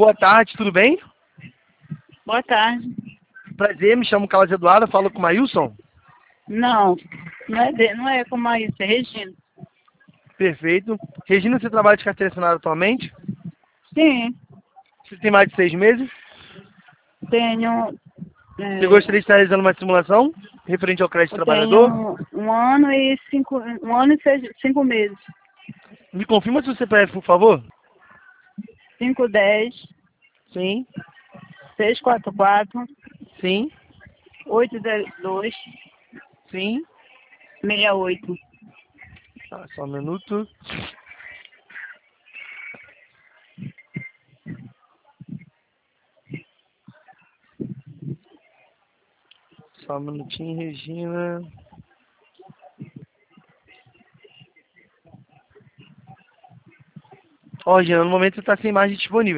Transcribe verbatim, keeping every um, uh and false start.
Boa tarde, tudo bem? Boa tarde. Prazer, me chamo Carlos Eduardo, falo com o Maílson. Não, não é, de, não é como a isso, é Regina. Perfeito. Regina, você trabalha de carteira assinada atualmente? Sim, Você tem mais de seis meses? tenho. É, Você gostaria de estar realizando uma simulação referente ao crédito eu trabalhador? tenho um ano e cinco, um ano e seis, cinco meses. Me confirma seu C P F, por favor? Cinco dez, Sim, seis quatro quatro, sim, oito zero dois, sim. seis oito. Tá, só um minuto. Só um minutinho, Regina. Ó, Regina, no momento você está sem imagem disponível.